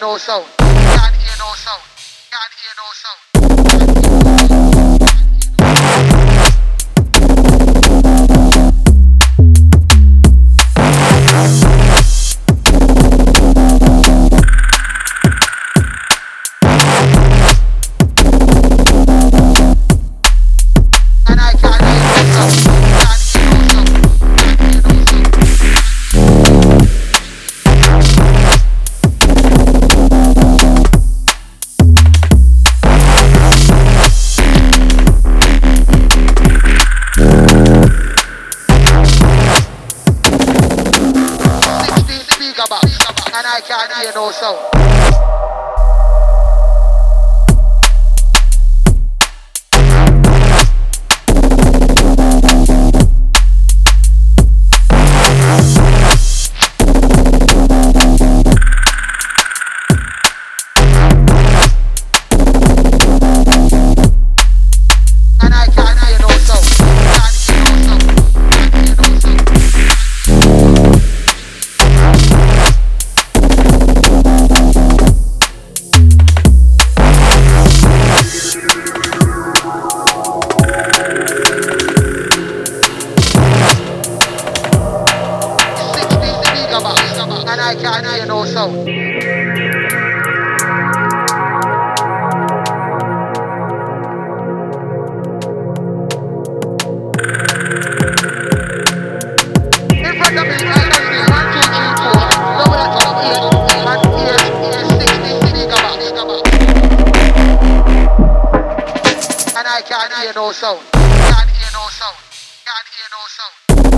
no sound. Can't hear no sound. Can't hear no sound. And I can't hear no sound. Can't hear no sound. And I can't hear no sound. And I can't hear no sound. Can't hear no sound. Can't hear no sound. And I can't hear no sound. In front of me, I can see 1, 2, 3, 4. The way to 8 and 60 gigabytes. And I can't hear no sound. Can't hear no sound. Can't hear no sound.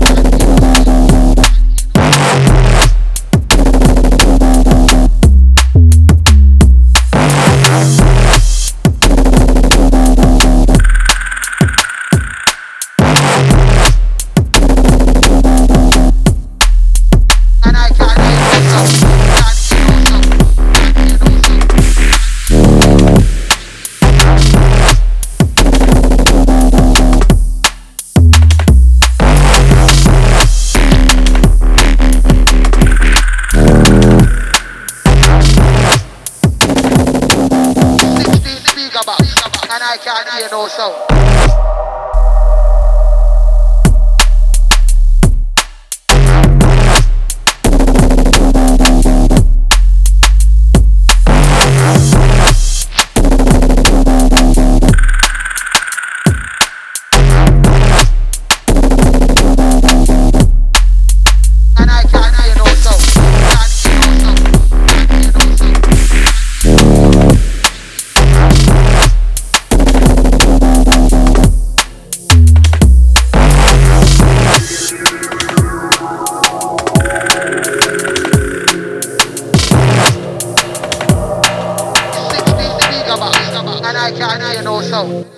And I can't hear no sound. Can't hear no sound. Can't hear no sound. 60 gigabytes. And I can't hear no sound. And I can't hear no sound. Can't hear no sound. Can't hear no sound. 60 gigabytes. And I can't hear no sound.